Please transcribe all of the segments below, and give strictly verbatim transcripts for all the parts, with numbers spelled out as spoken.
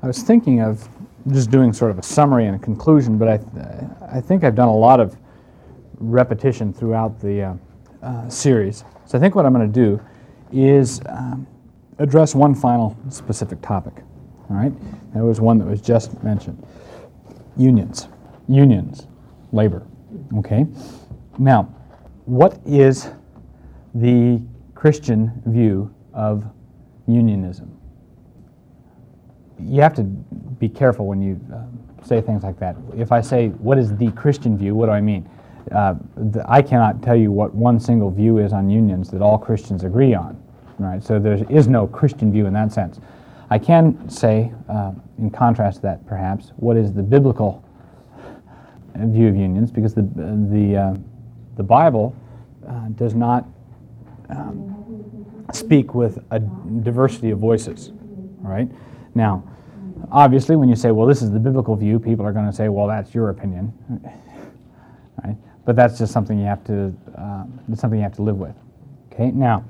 I was thinking of just doing sort of a summary and a conclusion, but I, th- I think I've done a lot of repetition throughout the uh, uh, series. So I think what I'm going to do is um, address one final specific topic. All right? That was one that was just mentioned. Unions. Unions. Labor. Okay? Now, what is the Christian view of unionism? You have to be careful when you uh, say things like that. If I say, what is the Christian view, what do I mean? Uh, the, I cannot tell you what one single view is on unions that all Christians agree on. Right? So there is no Christian view in that sense. I can say, uh, in contrast to that perhaps, what is the biblical view of unions, because the, the, uh, the Bible uh, does not um, speak with a diversity of voices. All right? Now, obviously, when you say, well, this is the biblical view, people are going to say, well, that's your opinion. Right? But that's just something you have to, uh, it's something you have to live with. Okay? Now,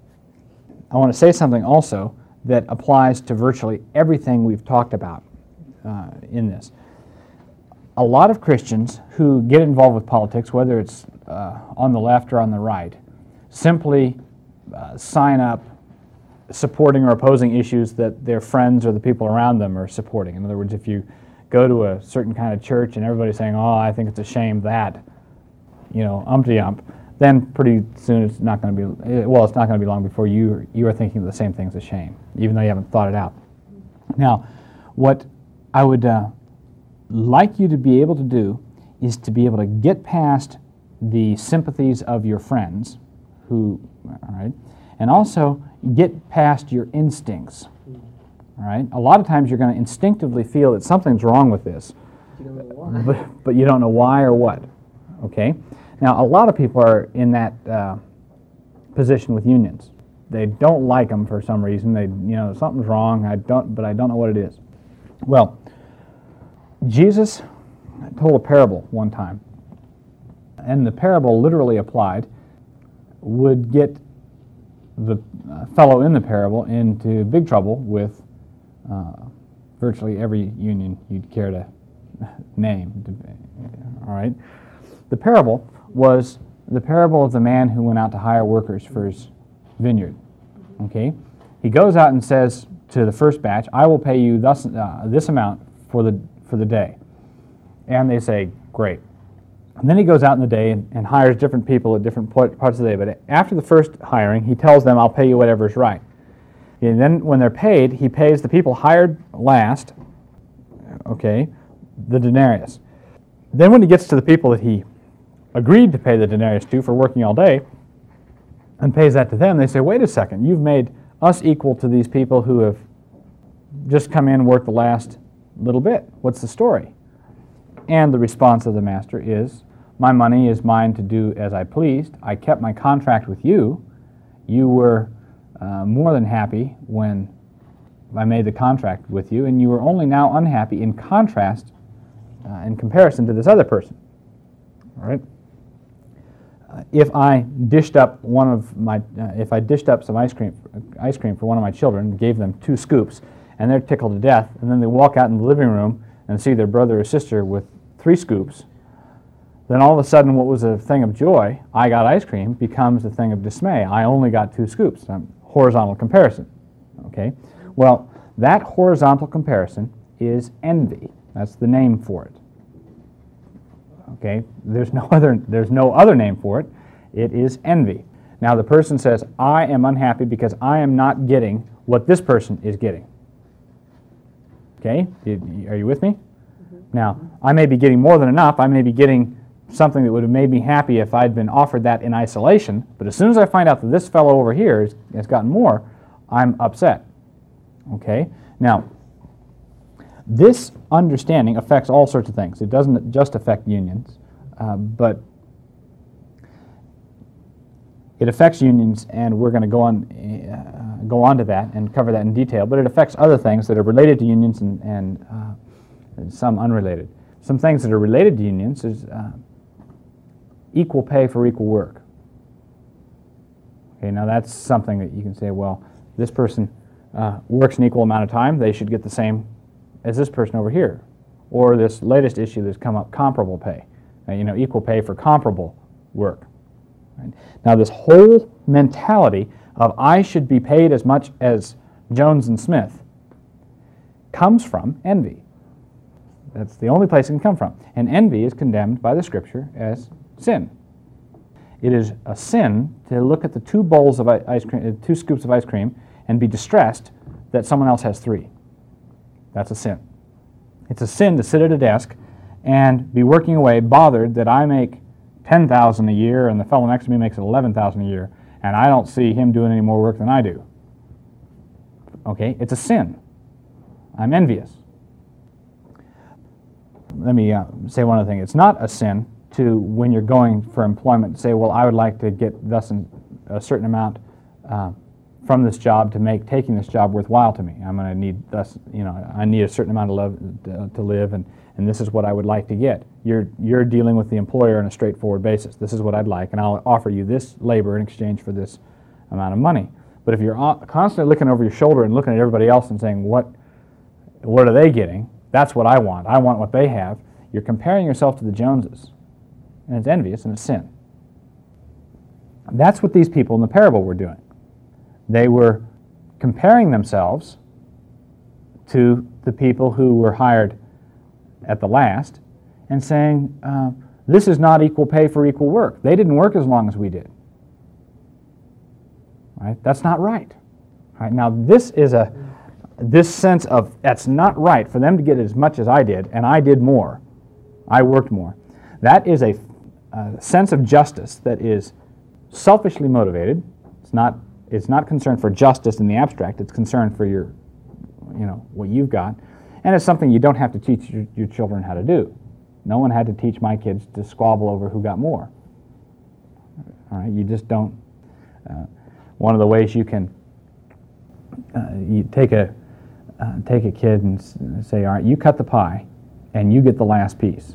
I want to say something also that applies to virtually everything we've talked about uh, in this. A lot of Christians who get involved with politics, whether it's uh, on the left or on the right, simply uh, sign up supporting or opposing issues that their friends or the people around them are supporting. In other words, if you go to a certain kind of church and everybody's saying, oh, I think it's a shame that, you know, umpty-ump, then pretty soon it's not going to be, well, it's not going to be long before you you are thinking the same thing's a shame, even though you haven't thought it out. Now, what I would uh, like you to be able to do is to be able to get past the sympathies of your friends, who, all right, and also get past your instincts. All right? A lot of times you're going to instinctively feel that something's wrong with this, You don't know why. but, but you don't know why or what. Okay? Now, a lot of people are in that uh, position with unions. They don't like them for some reason. They, you know, something's wrong. I don't, but I don't know what it is. Well, Jesus told a parable one time, and the parable literally applied would get the uh, fellow in the parable into big trouble with uh, virtually every union you'd care to name. All right? The parable was the parable of the man who went out to hire workers for his vineyard. Okay? He goes out and says to the first batch, I will pay you thus, uh, this amount for the for the day. And they say, great. And then he goes out in the day and, and hires different people at different parts of the day. But after the first hiring, he tells them, I'll pay you whatever's right. And then when they're paid, he pays the people hired last, okay, the denarius. Then when he gets to the people that he agreed to pay the denarius to for working all day, and pays that to them, they say, wait a second, you've made us equal to these people who have just come in and worked the last little bit. What's the story? And the response of the master is, my money is mine to do as I pleased. I kept my contract with you. You were uh, more than happy when I made the contract with you, and you were only now unhappy in contrast, uh, in comparison to this other person. All right? Uh, if I dished up one of my, uh, if I dished up some ice cream, ice cream for one of my children, gave them two scoops, and they're tickled to death, and then they walk out in the living room and see their brother or sister with three scoops, then all of a sudden what was a thing of joy, I got ice cream, becomes a thing of dismay. I only got two scoops. Um, horizontal comparison. Okay? Well, that horizontal comparison is envy. That's the name for it. Okay? There's no other, there's no other name for it. It is envy. Now the person says, I am unhappy because I am not getting what this person is getting. Okay? Are you with me? Mm-hmm. Now, I may be getting more than enough. I may be getting something that would have made me happy if I'd been offered that in isolation. But as soon as I find out that this fellow over here has, has gotten more, I'm upset. Okay? Now, this understanding affects all sorts of things. It doesn't just affect unions, uh, but it affects unions, and we're going to go on uh, go on to that and cover that in detail. But it affects other things that are related to unions and, and uh, some unrelated. Some things that are related to unions is uh, equal pay for equal work. Okay, now that's something that you can say, well, this person uh, works an equal amount of time, they should get the same as this person over here, or this latest issue that's come up, comparable pay, uh, you know, equal pay for comparable work. Right? Now, this whole mentality of I should be paid as much as Jones and Smith comes from envy. That's the only place it can come from. And envy is condemned by the Scripture as sin. It is a sin to look at the two bowls of ice cream, two scoops of ice cream, and be distressed that someone else has three. That's a sin. It's a sin to sit at a desk and be working away, bothered that I make ten thousand dollars a year and the fellow next to me makes eleven thousand dollars a year, and I don't see him doing any more work than I do. Okay, it's a sin. I'm envious. Let me uh, say one other thing. It's not a sin to, when you're going for employment, say, well, I would like to get thus an, a certain amount uh, from this job to make taking this job worthwhile to me. I'm going to need thus, you know, I need a certain amount of love to, to live, and, and this is what I would like to get. You're you're dealing with the employer on a straightforward basis. This is what I'd like, and I'll offer you this labor in exchange for this amount of money. But if you're constantly looking over your shoulder and looking at everybody else and saying, what what are they getting? That's what I want. I want what they have. You're comparing yourself to the Joneses, and it's envious and it's sin. That's what these people in the parable were doing. They were comparing themselves to the people who were hired at the last and saying, uh, this is not equal pay for equal work. They didn't work as long as we did. Right? That's not right. Right? Now, this is a this sense of that's not right for them to get as much as I did, and I did more. I worked more. That is a, a sense of justice that is selfishly motivated. It's not it's not concerned for justice in the abstract. It's concerned for your, you know, what you've got, and it's something you don't have to teach your, your children how to do. No one had to teach my kids to squabble over who got more. All right, you just don't. Uh, one of the ways you can uh, you take a uh, take a kid and s- say, all right, you cut the pie, and you get the last piece.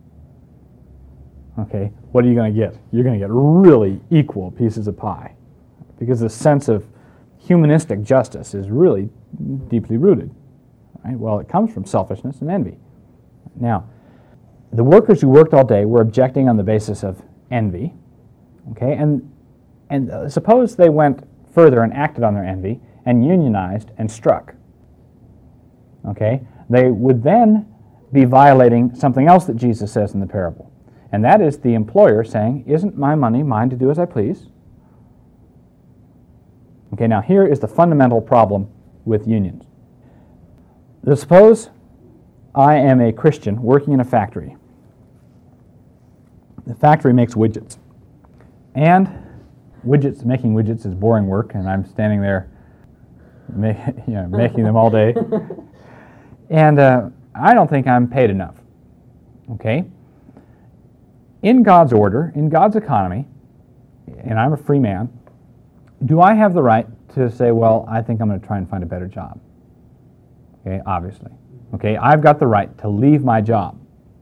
Okay, what are you going to get? You're going to get really equal pieces of pie, because the sense of humanistic justice is really deeply rooted. Right? Well, it comes from selfishness and envy. Now, the workers who worked all day were objecting on the basis of envy. Okay, and and uh, suppose they went further and acted on their envy and unionized and struck. Okay, they would then be violating something else that Jesus says in the parable. And that is the employer saying, isn't my money mine to do as I please? Okay, now here is the fundamental problem with unions. Suppose I am a Christian working in a factory. The factory makes widgets. And widgets, making widgets is boring work, and I'm standing there make, you know, making them all day. And uh, I don't think I'm paid enough. Okay? In God's order, in God's economy, and I'm a free man, do I have the right to say, well, I think I'm going to try and find a better job? Okay, obviously. Okay, I've got the right to leave my job.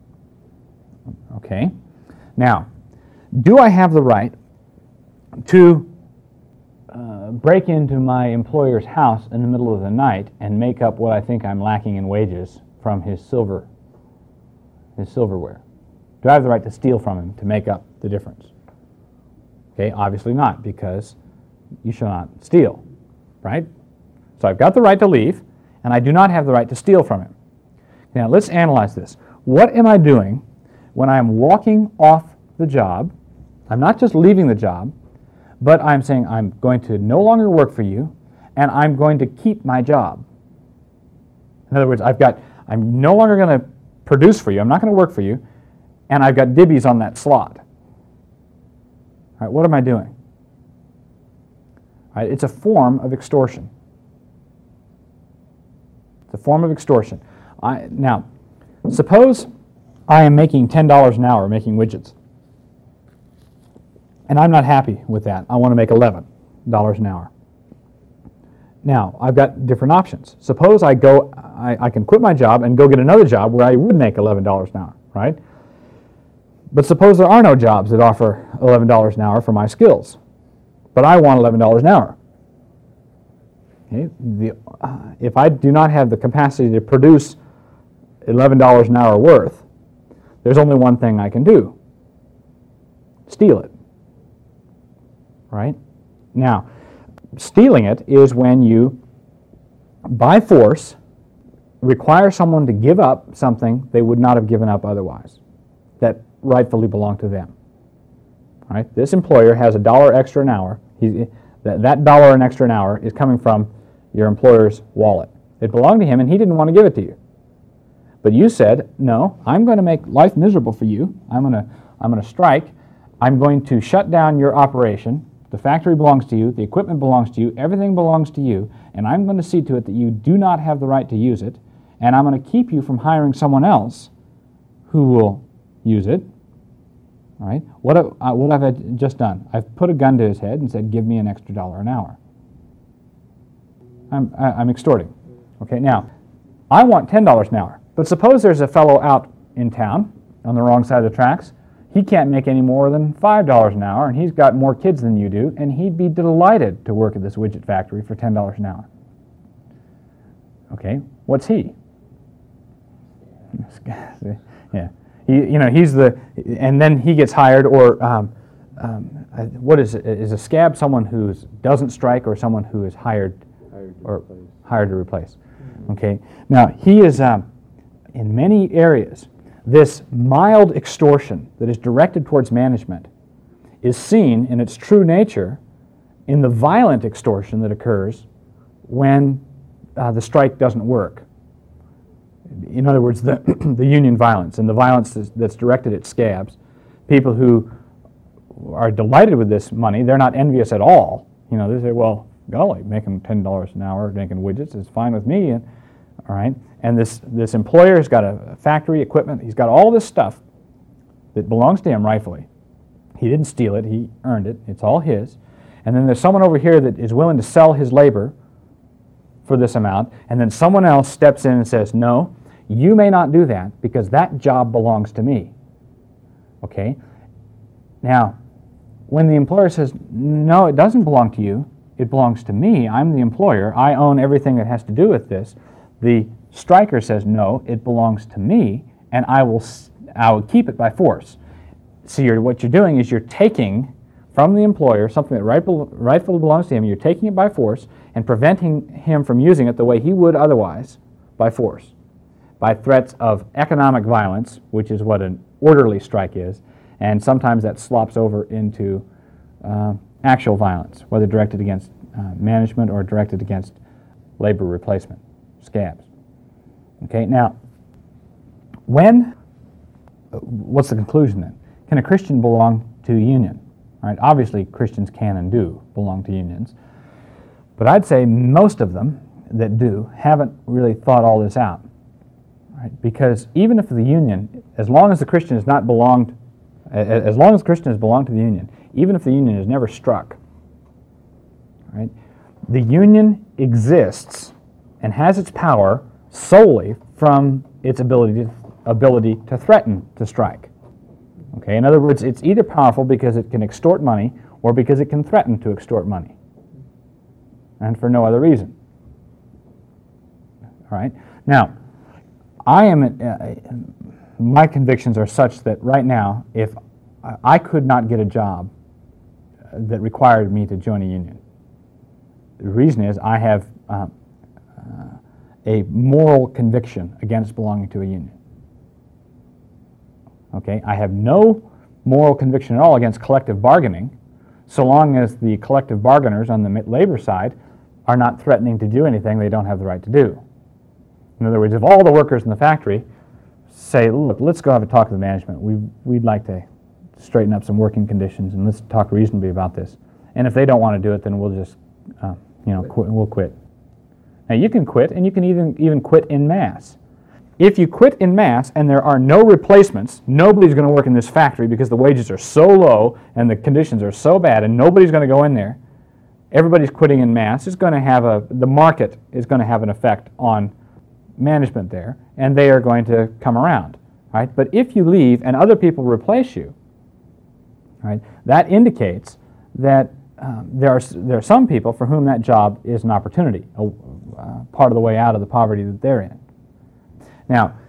Okay? Now, do I have the right to uh, break into my employer's house in the middle of the night and make up what I think I'm lacking in wages from his silver, his silverware? Do I have the right to steal from him to make up the difference? Okay, obviously not, because you shall not steal, right? So I've got the right to leave, and I do not have the right to steal from him. Now let's analyze this. What am I doing when I'm walking off the job? I'm not just leaving the job, but I'm saying I'm going to no longer work for you, and I'm going to keep my job. In other words, I've got, I'm no longer going to produce for you, I'm not going to work for you, and I've got dibbies on that slot. All right, what am I doing? All right, it's a form of extortion. It's a form of extortion. I, now, suppose I am making ten dollars an hour making widgets, and I'm not happy with that. I want to make eleven dollars an hour. Now, I've got different options. Suppose I go, I, I can quit my job and go get another job where I would make eleven dollars an hour, right? But suppose there are no jobs that offer eleven dollars an hour for my skills, but I want eleven dollars an hour. Okay? The, uh, if I do not have the capacity to produce eleven dollars an hour worth, there's only one thing I can do. Steal it. Right? Now, stealing it is when you, by force, require someone to give up something they would not have given up otherwise, that rightfully belonged to them. Right? This employer has a dollar extra an hour. He's, that, that dollar an extra an hour is coming from your employer's wallet. It belonged to him, and he didn't want to give it to you. But you said, no, I'm going to make life miserable for you. I'm going to, I'm going to strike. I'm going to shut down your operation. The factory belongs to you. The equipment belongs to you. Everything belongs to you. And I'm going to see to it that you do not have the right to use it. And I'm going to keep you from hiring someone else who will use it. All right? What, have, uh, what have I just done? I've put a gun to his head and said, give me an extra dollar an hour. I'm, I, I'm extorting. Okay, now, I want ten dollars an hour. But suppose there's a fellow out in town on the wrong side of the tracks. He can't make any more than five dollars an hour, and he's got more kids than you do, and he'd be delighted to work at this widget factory for ten dollars an hour. Okay, what's he? Yeah, he, you know, he's the, and then he gets hired, or um, um, what is it? Is a scab someone who doesn't strike, or someone who is hired, hired or replace. hired to replace? Mm-hmm. Okay, now he is um, in many areas. This mild extortion that is directed towards management is seen in its true nature in the violent extortion that occurs when uh, the strike doesn't work. In other words, the, the union violence and the violence that's directed at scabs, people who are delighted with this money, they're not envious at all. You know, they say, well, golly, making ten dollars an hour, making widgets is fine with me. And, all right, and this, this employer has got a factory, equipment, he's got all this stuff that belongs to him rightfully. He didn't steal it, he earned it, it's all his. And then there's someone over here that is willing to sell his labor for this amount, and then someone else steps in and says, no, you may not do that because that job belongs to me. Okay? Now, when the employer says, no, it doesn't belong to you, it belongs to me, I'm the employer, I own everything that has to do with this, the striker says, no, it belongs to me, and I will, I will keep it by force. So you're, what you're doing is you're taking from the employer something that right, rightfully belongs to him, you're taking it by force and preventing him from using it the way he would otherwise by force, by threats of economic violence, which is what an orderly strike is, and sometimes that slops over into uh, actual violence, whether directed against uh, management or directed against labor replacement, scabs. Okay, now, when, what's the conclusion then? Can a Christian belong to a union? All right, obviously Christians can and do belong to unions, but I'd say most of them that do haven't really thought all this out. Right? Because even if the union, as long as the Christian has not belonged, as long as the Christian has belonged to the union, even if the union is never struck, right, the union exists and has its power solely from its ability to, ability to threaten to strike. Okay, in other words, it's either powerful because it can extort money or because it can threaten to extort money, and for no other reason. All right. Now, I am. Uh, my convictions are such that right now, if I could not get a job that required me to join a union, the reason is I have uh, uh, a moral conviction against belonging to a union. Okay, I have no moral conviction at all against collective bargaining, so long as the collective bargainers on the labor side are not threatening to do anything they don't have the right to do. In other words, if all the workers in the factory say, look, let's go have a talk with the management, we, we'd like to straighten up some working conditions and let's talk reasonably about this. And if they don't want to do it, then we'll just, uh, you know, quit, we'll quit. Now you can quit, and you can even, even quit en masse. If you quit en masse and there are no replacements, nobody's going to work in this factory because the wages are so low and the conditions are so bad and nobody's going to go in there, everybody's quitting en masse, it's going to have a, the market is going to have an effect on management there, and they are going to come around. Right? But if you leave and other people replace you, right, that indicates that um, there are there are some people for whom that job is an opportunity, a, uh, part of the way out of the poverty that they're in. Now,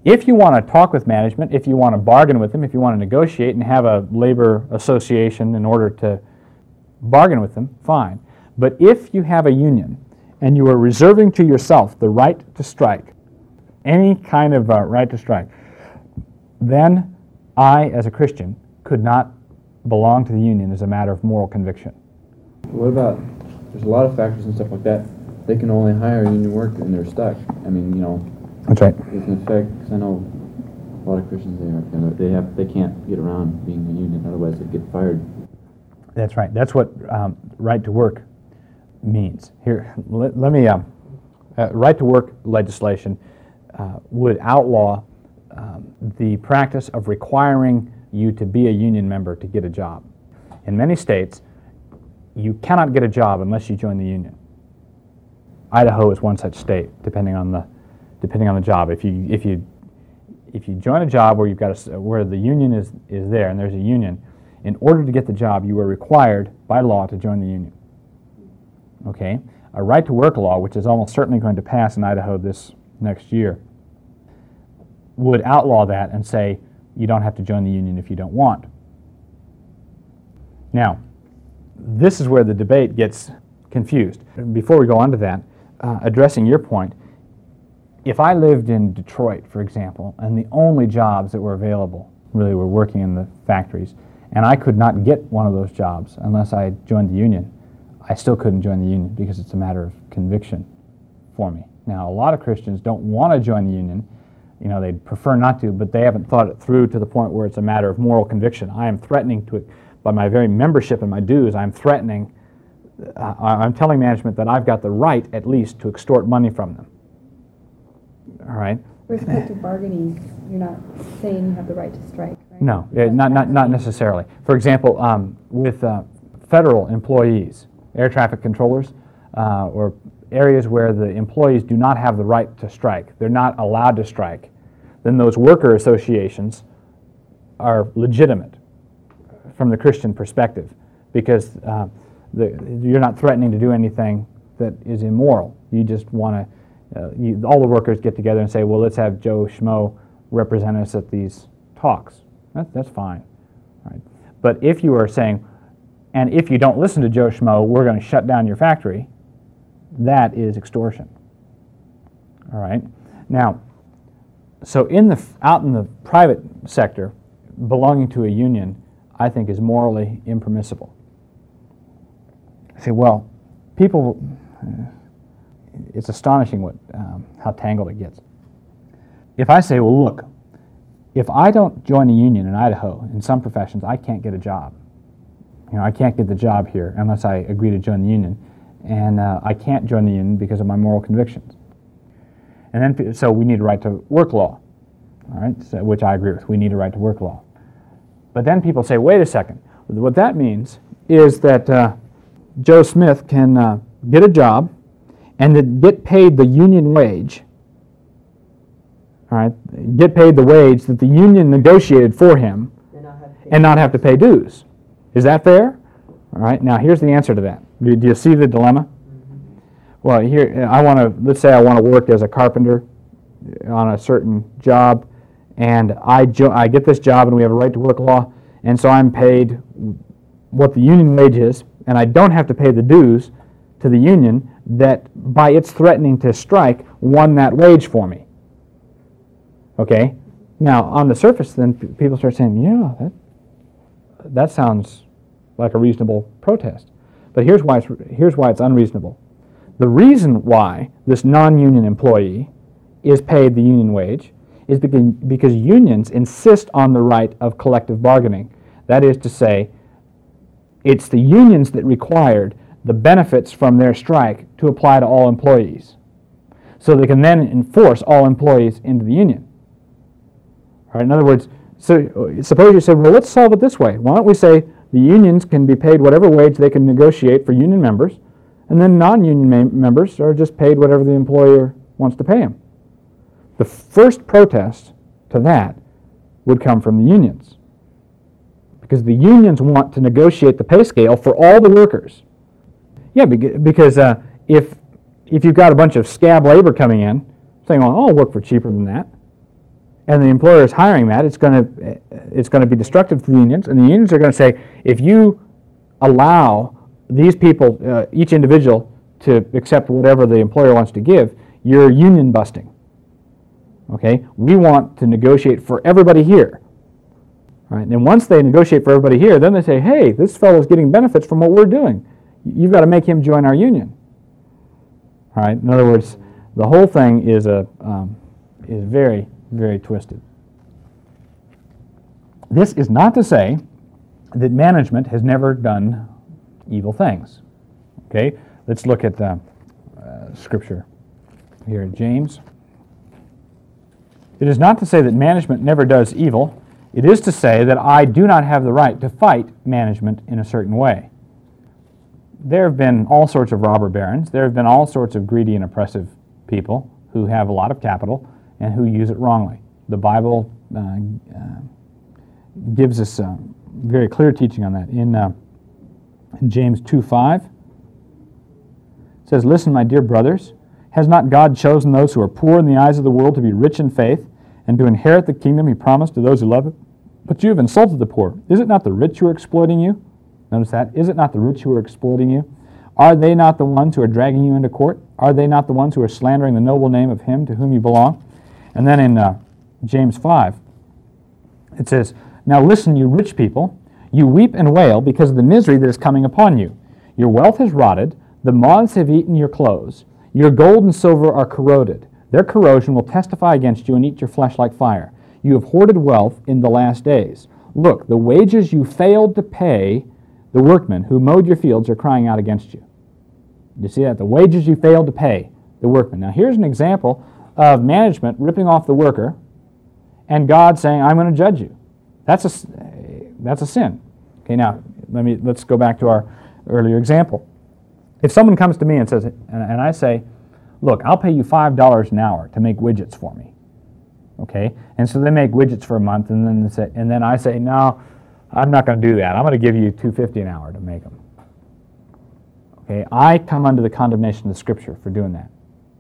If you want to talk with management, if you want to bargain with them, if you want to negotiate and have a labor association in order to bargain with them, fine. But if you have a union and you are reserving to yourself the right to strike, any kind of uh, right to strike, then I, as a Christian, could not belong to the union as a matter of moral conviction. What about, there's a lot of factors and stuff like that. They can only hire union work and they're stuck. I mean, you know, that's right. It's an effect, because I know a lot of Christians, they are, they have, they can't get around being a union, otherwise they get fired. That's right. That's what um, right to work means. Here, let, let me, um, uh, right to work legislation uh, would outlaw um, the practice of requiring you to be a union member to get a job. In many states, you cannot get a job unless you join the union. Idaho is one such state, depending on the depending on the job. If you if you if you join a job where you've got a, where the union is is there and there's a union, in order to get the job, you are required by law to join the union. Okay, a right to work law, which is almost certainly going to pass in Idaho this next year, would outlaw that and say you don't have to join the union if you don't want. Now, this is where the debate gets confused. Before we go on to that, uh, addressing your point, if I lived in Detroit, for example, and the only jobs that were available really were working in the factories, and I could not get one of those jobs unless I joined the union, I still couldn't join the union because it's a matter of conviction for me. Now, a lot of Christians don't want to join the union. You know, they'd prefer not to, but they haven't thought it through to the point where it's a matter of moral conviction. I am threatening to, by my very membership and my dues, I'm threatening, uh, I'm telling management that I've got the right, at least, to extort money from them. All right? With respect to bargaining, you're not saying you have the right to strike, right? No, uh, not, not, not necessarily. For example, um, with uh, federal employees, air traffic controllers, uh, or areas where the employees do not have the right to strike, they're not allowed to strike, then those worker associations are legitimate from the Christian perspective, because uh, the, you're not threatening to do anything that is immoral. You just want to, uh, you, all the workers get together and say, well, let's have Joe Schmo represent us at these talks. That, that's fine. Right? But if you are saying, and if you don't listen to Joe Schmo, we're going to shut down your factory, that is extortion. All right? Now, so in the out in the private sector, belonging to a union, I think, is morally impermissible. I say, well, people, uh, it's astonishing what um, how tangled it gets. If I say, well, look, if I don't join a union in Idaho, in some professions, I can't get a job. You know, I can't get the job here unless I agree to join the union, and uh, I can't join the union because of my moral convictions. And then, so we need a right to work law, all right, so, which I agree with. We need a right to work law. But then people say, wait a second. What that means is that uh, Joe Smith can uh, get a job and then get paid the union wage, all right, get paid the wage that the union negotiated for him and not have to pay dues. Is that fair? All right, now here's the answer to that. Do, do you see the dilemma? Mm-hmm. Well, here, I want to, let's say I want to work as a carpenter on a certain job, and I, jo- I get this job and we have a right to work law, and so I'm paid what the union wage is, and I don't have to pay the dues to the union that, by its threatening to strike, won that wage for me. Okay? Now, on the surface, then p- people start saying, yeah, that, that sounds like a reasonable protest. But here's why it's, here's why it's unreasonable. The reason why this non-union employee is paid the union wage is because, because unions insist on the right of collective bargaining. That is to say, it's the unions that required the benefits from their strike to apply to all employees, so they can then enforce all employees into the union. All right, in other words, so suppose you said, well, let's solve it this way. Why don't we say the unions can be paid whatever wage they can negotiate for union members, and then non-union mem- members are just paid whatever the employer wants to pay them. The first protest to that would come from the unions, because the unions want to negotiate the pay scale for all the workers. Yeah, because uh, if if you've got a bunch of scab labor coming in, saying, well, I'll work for cheaper than that, and the employer is hiring that, it's going to it's going to be destructive to the unions, and the unions are going to say, if you allow these people, uh, each individual, to accept whatever the employer wants to give, you're union busting. Okay, we want to negotiate for everybody here. All right, and once they negotiate for everybody here, then they say, hey, this fellow's getting benefits from what we're doing. You've got to make him join our union. All right, in other words, the whole thing is a um, is very, very twisted. This is not to say that management has never done evil things. Okay, let's look at the uh, scripture here in James. It is not to say that management never does evil. It is to say that I do not have the right to fight management in a certain way. There have been all sorts of robber barons. There have been all sorts of greedy and oppressive people who have a lot of capital and who use it wrongly. The Bible uh, uh, gives us uh, very clear teaching on that. In, uh, in James two five, it says, listen, my dear brothers, has not God chosen those who are poor in the eyes of the world to be rich in faith and to inherit the kingdom he promised to those who love it? But you have insulted the poor. Is it not the rich who are exploiting you? Notice that. Is it not the rich who are exploiting you? Are they not the ones who are dragging you into court? Are they not the ones who are slandering the noble name of him to whom you belong? And then in uh, James five, it says, now listen, you rich people, you weep and wail because of the misery that is coming upon you. Your wealth has rotted, the moths have eaten your clothes, your gold and silver are corroded. Their corrosion will testify against you and eat your flesh like fire. You have hoarded wealth in the last days. Look, the wages you failed to pay the workmen who mowed your fields are crying out against you. You see that? The wages you failed to pay the workmen. Now here's an example of management ripping off the worker and God saying, I'm going to judge you. That's a, that's a sin. Okay, now let me, let's go back to our earlier example. If someone comes to me and says, and, and I say, look, I'll pay you five dollars an hour to make widgets for me. Okay, and so they make widgets for a month, and then they say, and then I say, no, I'm not going to do that. I'm going to give you two dollars and fifty cents an hour to make them. Okay, I come under the condemnation of the Scripture for doing that.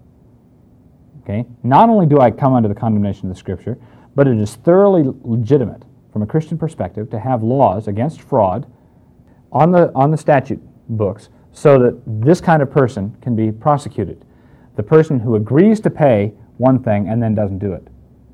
Okay, not only do I come under the condemnation of the Scripture, but it is thoroughly legitimate from a Christian perspective to have laws against fraud on the on the statute books so that this kind of person can be prosecuted. The person who agrees to pay one thing and then doesn't do it.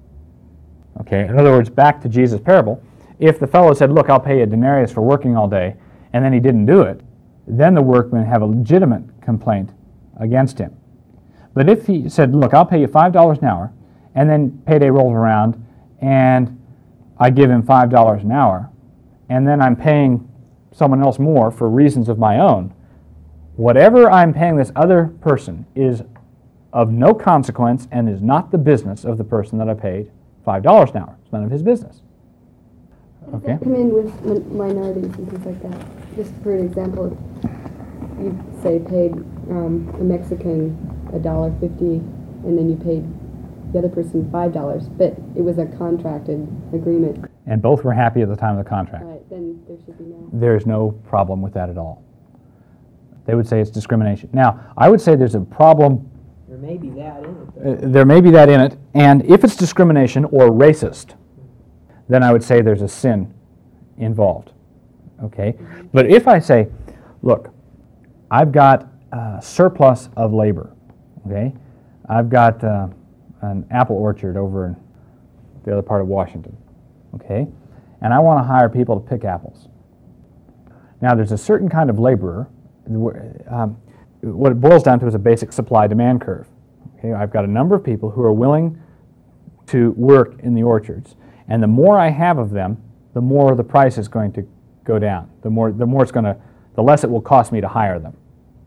Okay, in other words, back to Jesus' parable, if the fellow said, look, I'll pay you a denarius for working all day, and then he didn't do it, then the workmen have a legitimate complaint against him. But if he said, look, I'll pay you five dollars an hour, and then payday rolls around, and I give him five dollars an hour, and then I'm paying someone else more for reasons of my own, whatever I'm paying this other person is of no consequence and is not the business of the person that I paid five dollars an hour. It's none of his business. Does that come in with min- minorities and things like that? Just for an example, you say paid um, a Mexican a dollar fifty, and then you paid the other person five dollars, but it was a contracted agreement. And both were happy at the time of the contract. Right, then there should be no. There's no problem with that at all. They would say it's discrimination. Now, I would say there's a problem. There may be that in it. Uh, there may be that in it, and if it's discrimination or racist, then I would say there's a sin involved. Okay? But if I say, look, I've got a surplus of labor, okay? I've got uh, an apple orchard over in the other part of Washington, okay? And I want to hire people to pick apples. Now, there's a certain kind of laborer. Um, what it boils down to is a basic supply-demand curve. Okay, I've got a number of people who are willing to work in the orchards, and the more I have of them, the more the price is going to go down. The more, the more it's going to, the less it will cost me to hire them.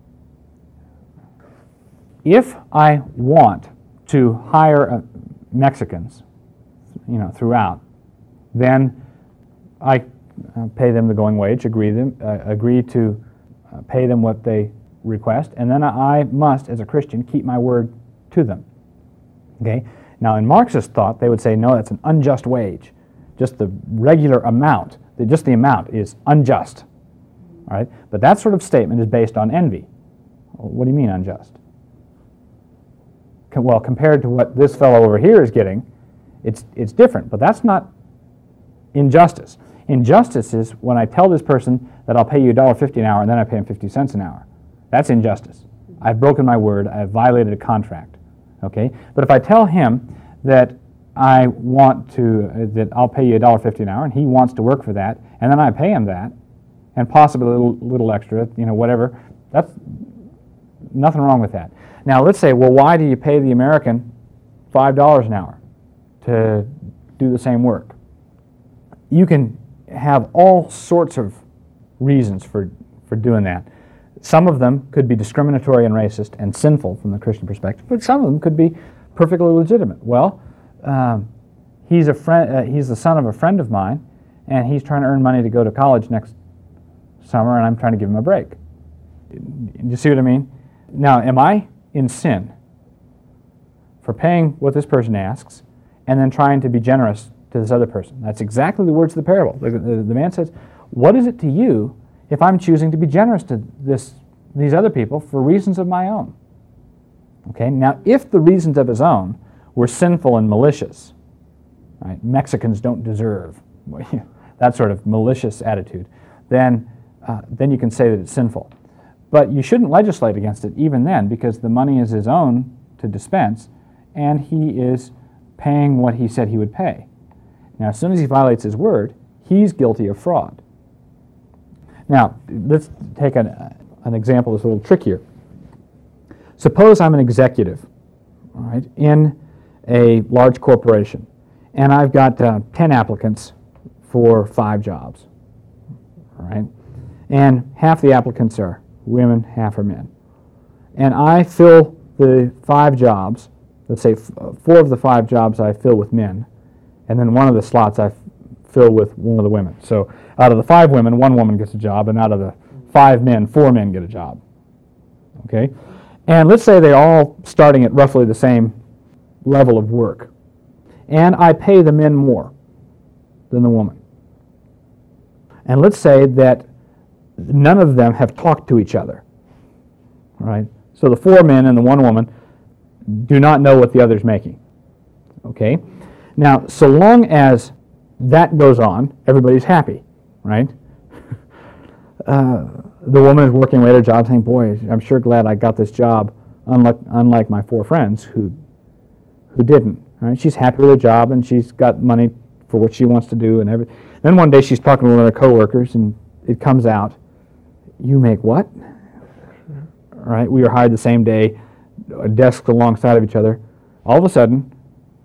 If I want to hire uh, Mexicans, you know, throughout, then I uh, pay them the going wage, agree them, uh, agree to uh, pay them what they request, and then I must, as a Christian, keep my word to them. Okay. Now, in Marxist thought, they would say, no, that's an unjust wage. Just the regular amount, just the amount is unjust. All right. But that sort of statement is based on envy. What do you mean unjust? Well, compared to what this fellow over here is getting, It's, it's different, but that's not injustice. Injustice is when I tell this person that I'll pay you one dollar fifty an hour and then I pay him fifty cents an hour. That's injustice. I've broken my word. I've violated a contract. Okay? But if I tell him that I want to, uh, that I'll pay you one dollar fifty an hour and he wants to work for that, and then I pay him that, and possibly a little, little extra, you know, whatever, that's nothing wrong with that. Now let's say, well, why do you pay the American five dollars an hour to do the same work? You can have all sorts of reasons for, for doing that. Some of them could be discriminatory and racist and sinful from the Christian perspective, but some of them could be perfectly legitimate. Well, um, he's a friend. Uh, he's the son of a friend of mine, and he's trying to earn money to go to college next summer, and I'm trying to give him a break. Do you see what I mean? Now, am I in sin for paying what this person asks and then trying to be generous to this other person? That's exactly the words of the parable. The, the, the man says, what is it to you if I'm choosing to be generous to this, these other people for reasons of my own? Okay, now if the reasons of his own were sinful and malicious, right, Mexicans don't deserve, that sort of malicious attitude, then, uh, then you can say that it's sinful. But you shouldn't legislate against it even then, because the money is his own to dispense, and he is paying what he said he would pay. Now, as soon as he violates his word, he's guilty of fraud. Now, let's take an, an example that's a little trickier. Suppose I'm an executive, all right, in a large corporation, and I've got uh, ten applicants for five jobs, all right, and half the applicants are women, half are men. And I fill the five jobs, let's say f four of the five jobs I fill with men, and then one of the slots I f fill with one of the women. So out of the five women, one woman gets a job, and out of the five men, four men get a job. Okay? And let's say they're all starting at roughly the same level of work. And I pay the men more than the woman. And let's say that none of them have talked to each other. All right? So the four men and the one woman do not know what the other's making. Okay? Now, so long as that goes on, everybody's happy, right? uh, the woman is working away at her job saying, boy, I'm sure glad I got this job, unlike, unlike my four friends who who didn't. Right? She's happy with her job, and she's got money for what she wants to do and everything. Then one day she's talking to one of her coworkers, and it comes out, you make what? All right, we were hired the same day, desks alongside of each other. All of a sudden,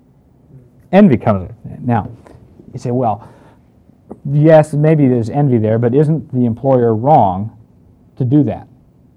envy comes in. Now, you say, well, yes, maybe there's envy there, but isn't the employer wrong to do that?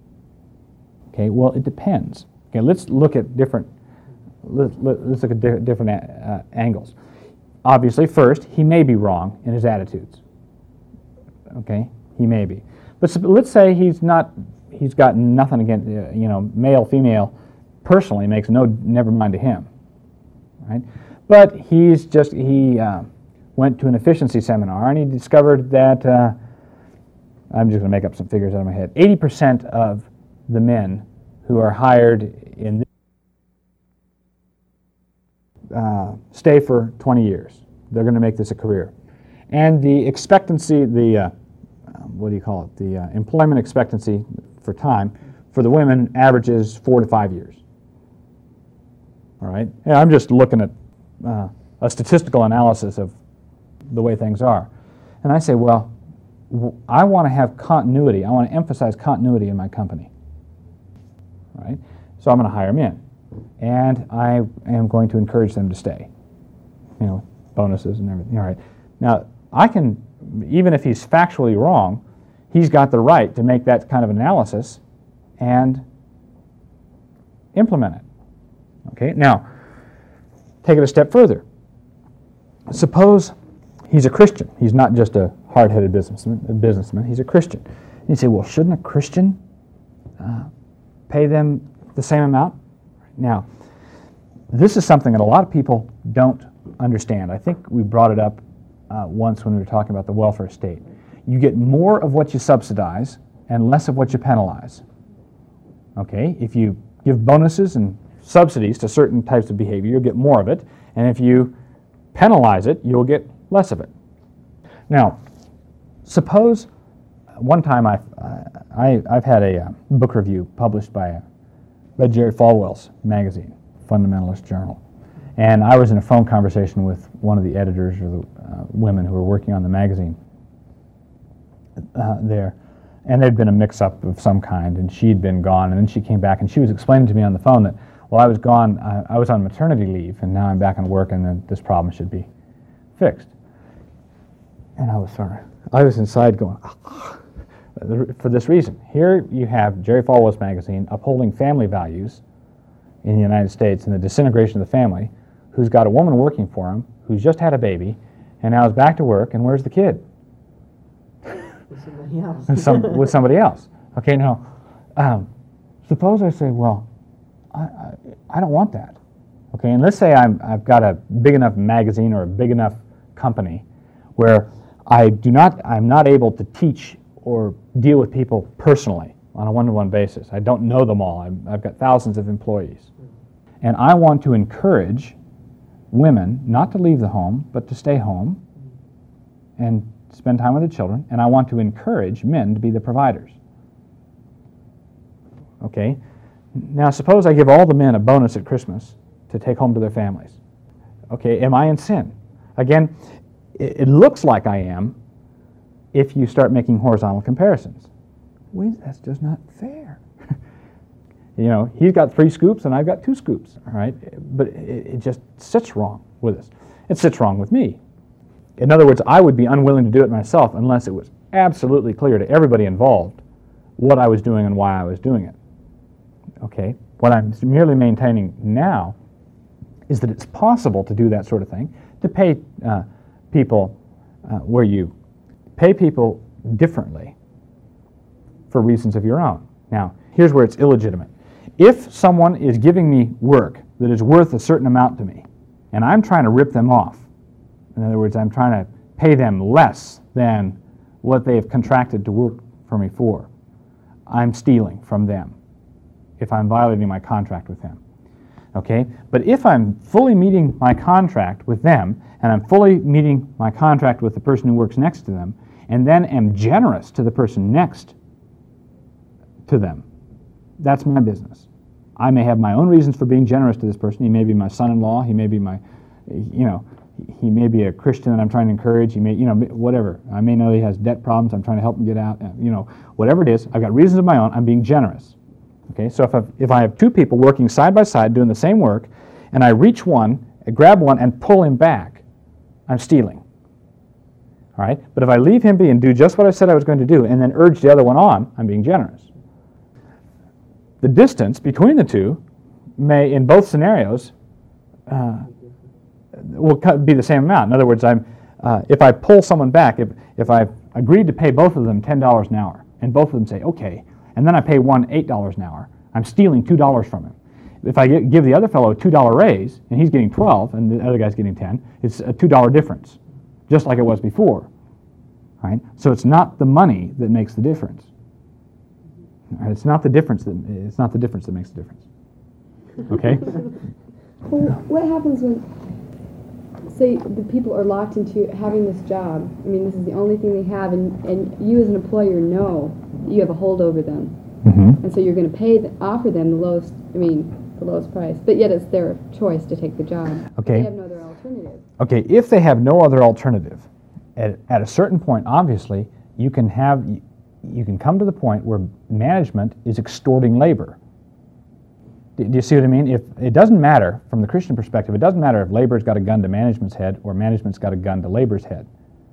Okay, well, it depends. Okay, let's look at different, let, let, let's look at di different uh, angles. Obviously, first, he may be wrong in his attitudes. Okay, he may be. But so, let's say he's not, he's got nothing against, uh, you know, male, female, personally makes no, never mind to him, right? But he's just, he uh, went to an efficiency seminar, and he discovered that, uh, I'm just going to make up some figures out of my head, eighty percent of the men who are hired in this uh, stay for twenty years. They're going to make this a career. And the expectancy, the, uh, what do you call it, the uh, employment expectancy for time for the women averages four to five years. All right? Yeah, I'm just looking at uh, a statistical analysis of the way things are. And I say, well, w I want to have continuity. I want to emphasize continuity in my company. All right? So I'm going to hire men. And I am going to encourage them to stay. You know, bonuses and everything. All right. Now, I can, even if he's factually wrong, he's got the right to make that kind of analysis and implement it. Okay? Now, take it a step further. Suppose he's a Christian. He's not just a hard-headed businessman, a businessman. He's a Christian. And you say, well, shouldn't a Christian uh, pay them the same amount? Now, this is something that a lot of people don't understand. I think we brought it up uh, once when we were talking about the welfare state. You get more of what you subsidize and less of what you penalize. Okay? If you give bonuses and subsidies to certain types of behavior, you'll get more of it. And if you penalize it, you'll get less of it. Now, suppose one time I've, I, I've had a uh, book review published by, a, by Jerry Falwell's magazine, Fundamentalist Journal. And I was in a phone conversation with one of the editors or the uh, women who were working on the magazine uh, there. And there'd been a mix-up of some kind, and she'd been gone. And then she came back, and she was explaining to me on the phone that, well, I was gone, I, I was on maternity leave, and now I'm back on work, and then this problem should be fixed. And I was sort of, I was inside going, oh. For this reason. Here you have Jerry Falwell's magazine upholding family values in the United States and the disintegration of the family, who's got a woman working for him, who's just had a baby, and now is back to work, and where's the kid? With somebody else. with, some, with somebody else. Okay, now, um, suppose I say, well, I, I, I don't want that. Okay, and let's say I'm, I've got a big enough magazine or a big enough company where I do not, I'm not able to teach or deal with people personally on a one-to-one basis. I don't know them all. I'm, I've got thousands of employees. And I want to encourage women not to leave the home, but to stay home and spend time with the children. And I want to encourage men to be the providers. Okay? Now suppose I give all the men a bonus at Christmas to take home to their families. Okay, am I in sin? Again, it, it looks like I am, if you start making horizontal comparisons. Wait, that's just not fair. You know, he's got three scoops and I've got two scoops, all right? But it, it just sits wrong with us. It sits wrong with me. In other words, I would be unwilling to do it myself unless it was absolutely clear to everybody involved what I was doing and why I was doing it. Okay? What I'm merely maintaining now is that it's possible to do that sort of thing, to pay uh, people uh, where you pay people differently for reasons of your own. Now, here's where it's illegitimate. If someone is giving me work that is worth a certain amount to me, and I'm trying to rip them off, in other words, I'm trying to pay them less than what they have contracted to work for me for, I'm stealing from them if I'm violating my contract with them. Okay? But if I'm fully meeting my contract with them, and I'm fully meeting my contract with the person who works next to them, and then am generous to the person next to them, that's my business. I may have my own reasons for being generous to this person. He may be my son-in-law. He may be my, you know, he may be a Christian that I'm trying to encourage. He may, you know, whatever. I may know he has debt problems. I'm trying to help him get out. You know, whatever it is, I've got reasons of my own. I'm being generous. Okay, so if, I've, if I have two people working side by side doing the same work, and I reach one, I grab one, and pull him back, I'm stealing. All right? But if I leave him be and do just what I said I was going to do, and then urge the other one on, I'm being generous. The distance between the two may, in both scenarios, uh, will be the same amount. In other words, I'm, uh, if I pull someone back, if, if I've agreed to pay both of them ten dollars an hour, and both of them say, okay, and then I pay one eight dollars an hour, I'm stealing two dollars from him. If I get, give the other fellow a two dollar raise, and he's getting twelve, and the other guy's getting ten, it's a two dollar difference, just like it was before. Right? So it's not the money that makes the difference. Right? It's not the difference that it's not the difference that makes the difference. Okay? Well, what happens when, say, the people are locked into having this job? I mean, this is the only thing they have, and, and you as an employer know that you have a hold over them, mm-hmm. and so you're going to pay, the, offer them the lowest. I mean, the lowest price, but yet it's their choice to take the job. Okay. They have no other alternative. Okay. If they have no other alternative, at at a certain point, obviously, you can have you can come to the point where management is extorting labor. Do, do you see what I mean? If it doesn't matter from the Christian perspective, it doesn't matter if labor's got a gun to management's head or management's got a gun to labor's head.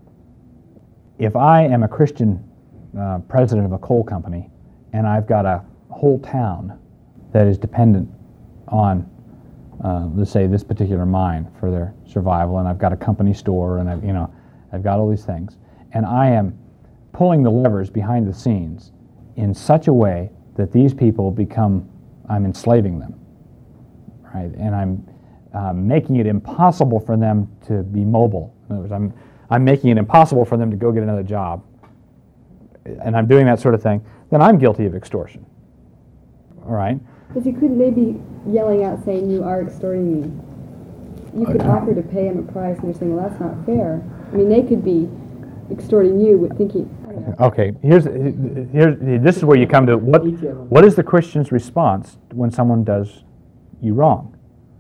If I am a Christian uh, president of a coal company and I've got a whole town that is dependent on, uh, let's say, this particular mine for their survival, and I've got a company store, and I've, you know, I've got all these things, and I am pulling the levers behind the scenes in such a way that these people become, I'm enslaving them, right? And I'm uh, making it impossible for them to be mobile. In other words, I'm, I'm making it impossible for them to go get another job, and I'm doing that sort of thing, then I'm guilty of extortion, all right? Because you couldn't maybe yelling out saying you are extorting me, you could offer to pay them a price, and they're saying, well, that's not fair. I mean, they could be extorting you with thinking, I don't know. Okay, here's, here's, this is where you come to, what, what is the Christian's response when someone does you wrong?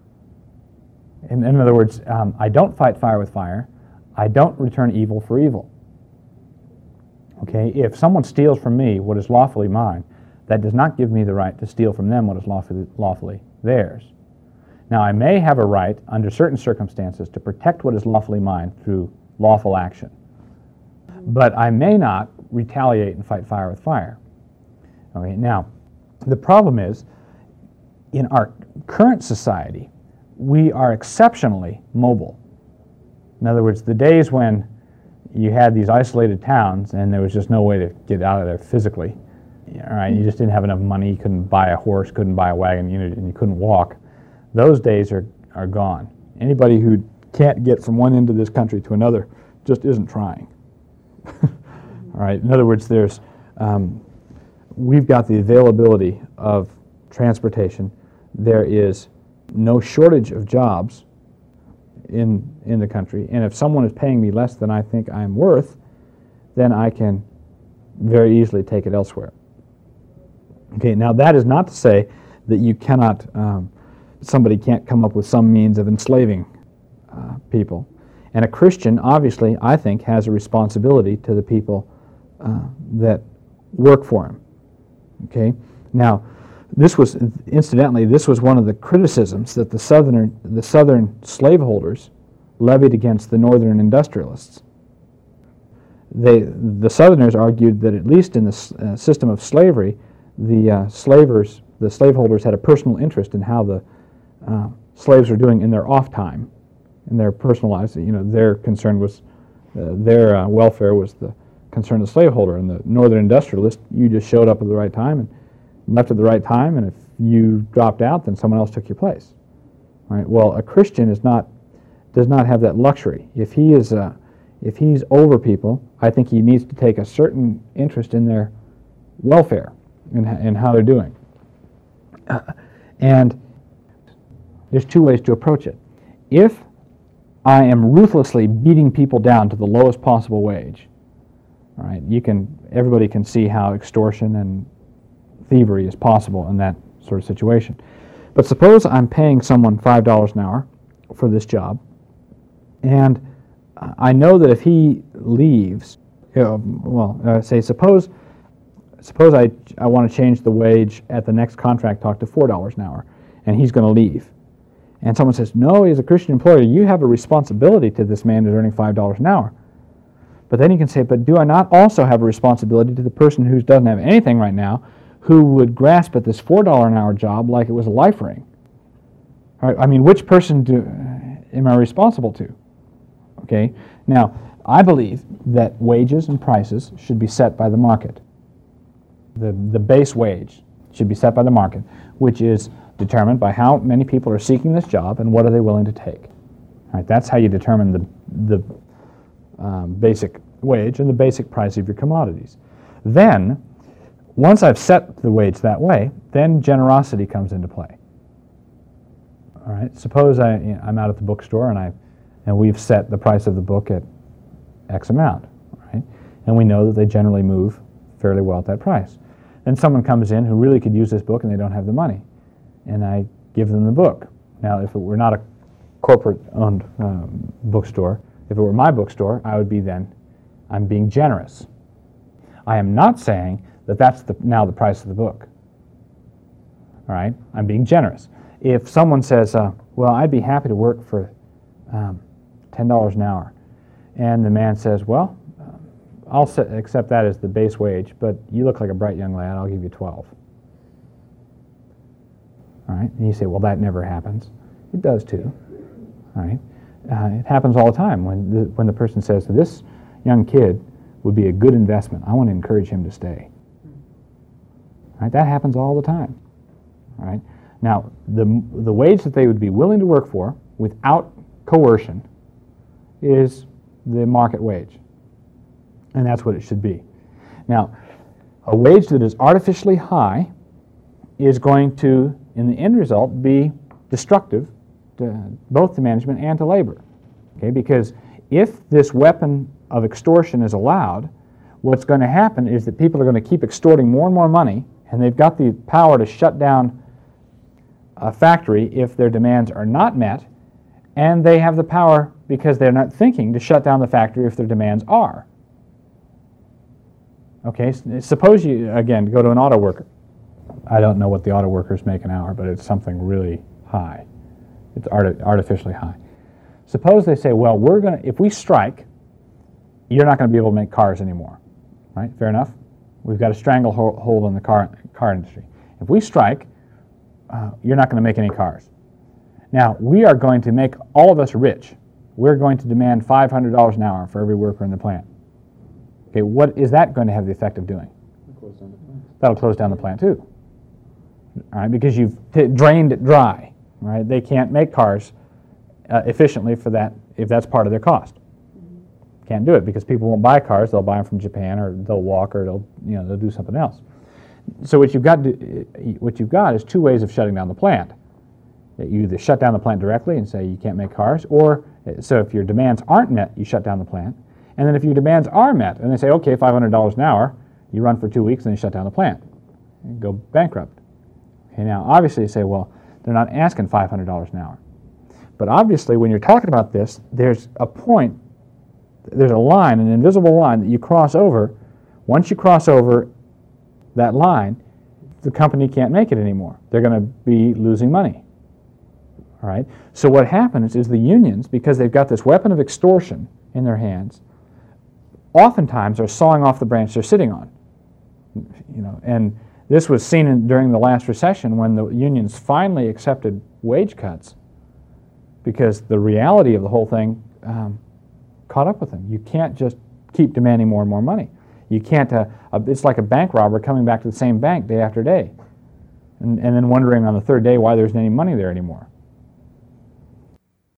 In, in other words, um, I don't fight fire with fire. I don't return evil for evil. Okay, if someone steals from me what is lawfully mine, that does not give me the right to steal from them what is lawfully, lawfully theirs. Now, I may have a right, under certain circumstances, to protect what is lawfully mine through lawful action. But I may not retaliate and fight fire with fire. Okay, now, the problem is, in our current society, we are exceptionally mobile. In other words, the days when you had these isolated towns and there was just no way to get out of there physically, all right, you just didn't have enough money, you couldn't buy a horse, couldn't buy a wagon, you know, and you couldn't walk. Those days are, are gone. Anybody who can't get from one end of this country to another just isn't trying. All right, in other words, there's, um, we've got the availability of transportation. There is no shortage of jobs in, in the country, and if someone is paying me less than I think I'm worth, then I can very easily take it elsewhere. Okay, now that is not to say that you cannot, um, somebody can't come up with some means of enslaving uh, people. And a Christian, obviously, I think, has a responsibility to the people uh, that work for him. Okay, now this was, incidentally, this was one of the criticisms that the southern the southern slaveholders levied against the northern industrialists. They, the Southerners argued that at least in the uh, system of slavery, the uh, slavers, the slaveholders had a personal interest in how the uh, slaves were doing in their off time, in their personal lives. You know, their concern was, uh, their uh, welfare was the concern of the slaveholder. And the northern industrialist, you just showed up at the right time and left at the right time, and if you dropped out, then someone else took your place. Right? Well, a Christian is not, does not have that luxury. If he is, uh, if he's over people, I think he needs to take a certain interest in their welfare and, and how they're doing. Uh, and there's two ways to approach it. If I am ruthlessly beating people down to the lowest possible wage, all right, you can, everybody can see how extortion and thievery is possible in that sort of situation. But suppose I'm paying someone five dollars an hour for this job, and I know that if he leaves, you know, well, uh, say suppose suppose I, I want to change the wage at the next contract talk to four dollars an hour, and he's going to leave. And someone says, no, he's a Christian employer, you have a responsibility to this man who's earning five dollars an hour. But then you can say, but do I not also have a responsibility to the person who doesn't have anything right now, who would grasp at this four dollars an hour job like it was a life ring? All right, I mean, which person do, am I responsible to? Okay, now, I believe that wages and prices should be set by the market. The, the base wage should be set by the market, which is determined by how many people are seeking this job and what are they willing to take. All right, that's how you determine the, the um, basic wage and the basic price of your commodities. Then, once I've set the wage that way, then generosity comes into play. All right, suppose I, you know, I'm out at the bookstore and I and we've set the price of the book at X amount, right? And we know that they generally move fairly well at that price. Then someone comes in who really could use this book and they don't have the money, and I give them the book. Now, if it were not a corporate-owned um, bookstore, if it were my bookstore, I would be then, I'm being generous. I am not saying that that's the, now the price of the book. All right, I'm being generous. If someone says, uh, well, I'd be happy to work for um, ten dollars an hour, and the man says, well, uh, I'll set, accept that as the base wage, but you look like a bright young lad, I'll give you twelve. All right, and you say, well, that never happens. It does too. All right, uh, it happens all the time when the, when the person says, this young kid would be a good investment. I want to encourage him to stay. All right, that happens all the time. All right, now the the wage that they would be willing to work for without coercion is the market wage, and that's what it should be. Now, a wage that is artificially high is going to, in the end result, be destructive to, both to management and to labor. Okay, because if this weapon of extortion is allowed, what's going to happen is that people are going to keep extorting more and more money, and they've got the power to shut down a factory if their demands are not met, and they have the power, because they're not thinking, to shut down the factory if their demands are. Okay, suppose you, again, go to an auto worker. I don't know what the auto workers make an hour, but it's something really high. It's art artificially high. Suppose they say, well, we're going to, if we strike, you're not going to be able to make cars anymore. Right? Fair enough? We've got a stranglehold on the car, car industry. If we strike, uh, you're not going to make any cars. Now, we are going to make all of us rich. We're going to demand five hundred dollars an hour for every worker in the plant. Okay, what is that going to have the effect of doing? Close down the plant. That'll close down the plant too. All right, because you've t drained it dry. Right? They can't make cars uh, efficiently for that if that's part of their cost. Can't do it because people won't buy cars. They'll buy them from Japan, or they'll walk, or they'll you know they'll do something else. So what you've got to, what you've got is two ways of shutting down the plant. That you either shut down the plant directly and say you can't make cars, or so if your demands aren't met, you shut down the plant. And then if your demands are met, and they say okay, five hundred dollars an hour, you run for two weeks and then you shut down the plant, and go bankrupt. Okay, now obviously you say, well, they're not asking five hundred dollars an hour, but obviously when you're talking about this, there's a point. There's a line, an invisible line that you cross over. Once you cross over that line, the company can't make it anymore. They're going to be losing money. All right? So what happens is the unions, because they've got this weapon of extortion in their hands, oftentimes are sawing off the branch they're sitting on. You know, and this was seen in, during the last recession when the unions finally accepted wage cuts, because the reality of the whole thing um, caught up with them. You can't just keep demanding more and more money. You can't, uh, uh, it's like a bank robber coming back to the same bank day after day, and, and then wondering on the third day why there isn't any money there anymore.